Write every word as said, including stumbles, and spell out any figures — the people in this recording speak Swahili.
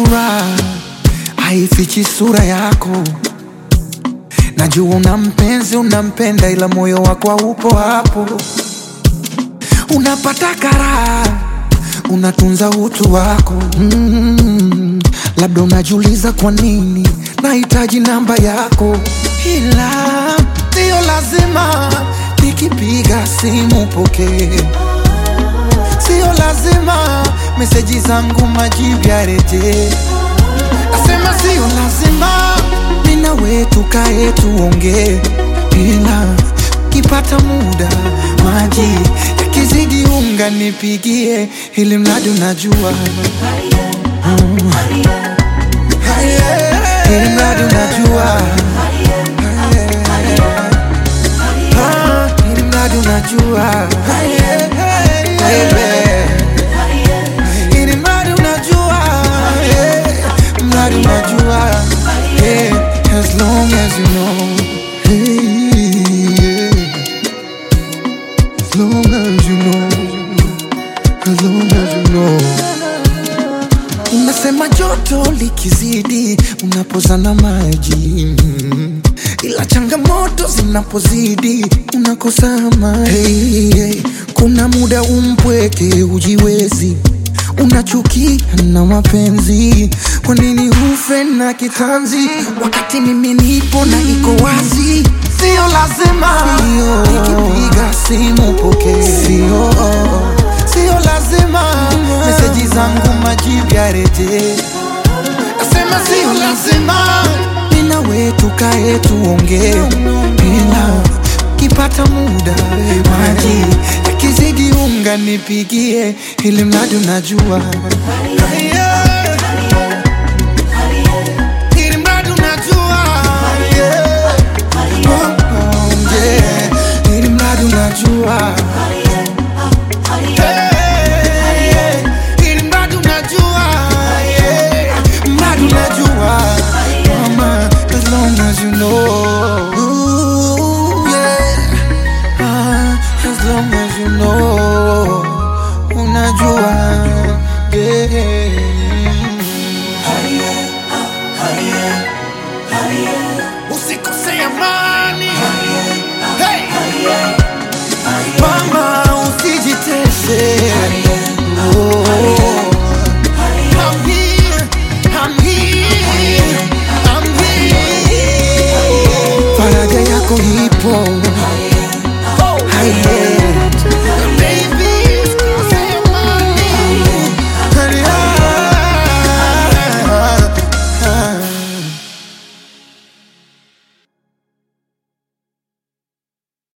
furaha haifichi sura yako. Najua una mpenzi unampenda, ila moyo wako upo hapo. Unapata karaha, unatunza utu wako. mm, Labda unajiuliza kwa nini nahitaji namba yako, ila sio lazima nikipiga simu pokee. Sio lazima meseji zangu majibu yareje. Nasema sio lazima mimi na wewe tukae tuongee, ila kipata muda maji yakizidi unga nipigie, ili mradi unajua. mm. Ili mradi unajua. Ah, ili mradi unajua. Ili mradi unajua. Mradi unajua. As long as you know. As long as you know. As long as you know. Unasema joto likizidi unapozana maji, ila changamoto zinapozidi unakosa amani. Hey, hey. Kuna muda umpweke ujiwezi, unachukia na mapenzi. Kwa nini ufe na kitanzi wakati mimi nipo na iko wazi? Sio lazima nikipiga simu pokee. Sio Sio lazima meseji zangu majibu yareje. Nasema sio lazima mimi na wewe tukae tuongee, ila kipata muda maji yakizidi unga nipigie, ili mradi unajua. Ili mradi unajua. Ili mradi unajua. As long as you know. Ooh, yeah. Ah, as long as you know. Unajua. Yeah. Usikose amani. Hey. Mama, usijitese. Oh. I'm here. I'm here. I'm here. Faraja yako ipo.